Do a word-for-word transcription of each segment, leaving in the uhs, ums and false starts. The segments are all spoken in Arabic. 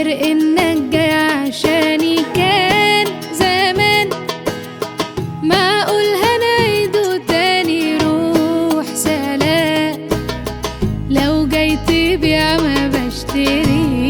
غير انك جاي عشاني كان زمان. معقول هنعيده تاني؟ روح سلام، لو جاي تبيع ما بشتريش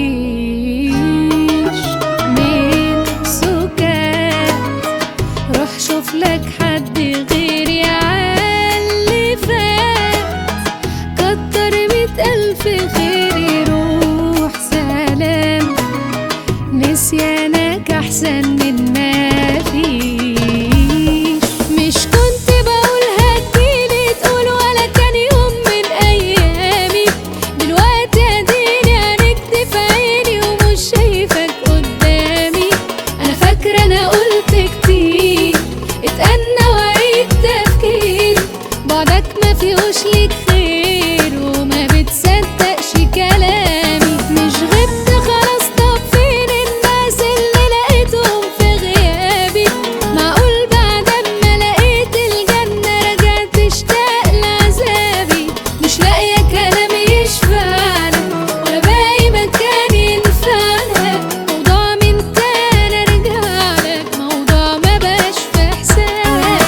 من سكات. روح شوف لك حد غيري عاللي فات، كتر مية ألف خيري. روح سلام، نسيانك أحسن من ما فيش. مش كنت بقول هتجيلي تقول ولا كان يوم من أيامي؟ دلوقتي أديني هنكدب في عيني ومش شايفك قدامي. أنا فاكرة أنا قلت كتير اتأنى وعيد تفكير، بعدك ما فيهوش ليك خير وما بتصدقش كلامي. مش غبت خلاص، طب فين الناس اللي لقيتهم في غيابي؟ معقول بعد ما لقيت الجنة رجعت تشتاق لعذابي؟ مش لاقية كلام يشفعلك ولا باقي مكان ينفعلك. موضوع من تاني ارجعلك، موضوع ما بقاش في حسابي.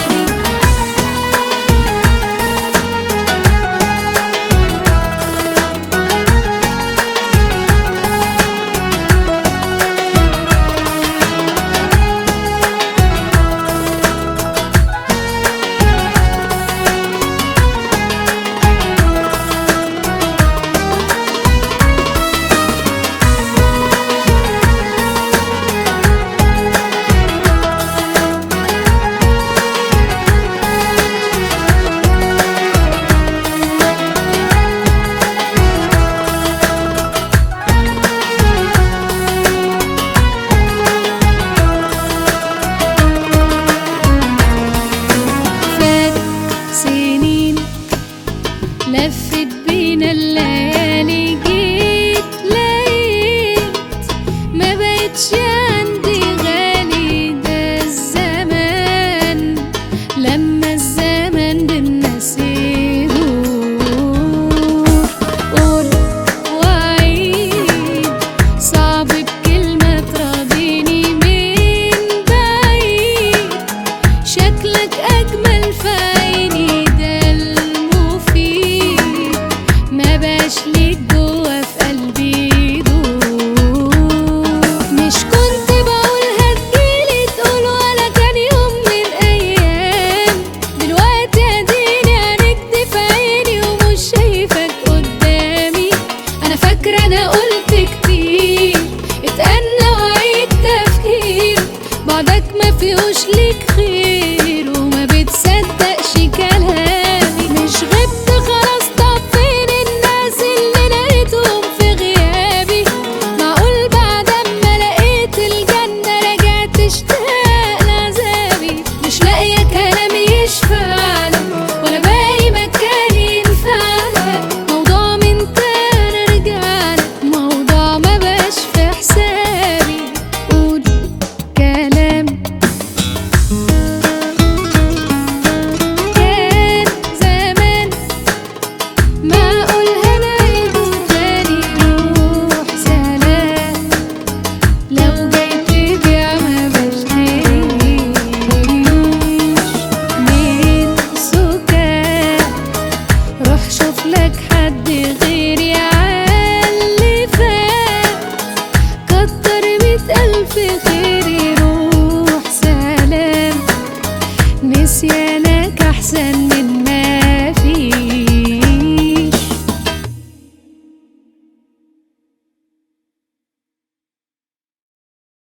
لفت بينا الليالي، جيت لقيت ما بقتش عندي غالي. ده الزمان لما الزمن بالناس يدور. قول وعيد صعب بكلمة تراضيني من بعيد. شكلك أجمل في عيني، ده المفيد ما بقاش ليك جوا في قلبي دور. مش كنت بقول هتجيلي تقول ولا كان يوم من أيام؟ دلوقتي أديني هنكدب في عيني ومش شايفك قدامي. أنا فاكرة أنا قلت كتير اتأنى وعيد تفكير، بعدك ما فيهوش ليك خير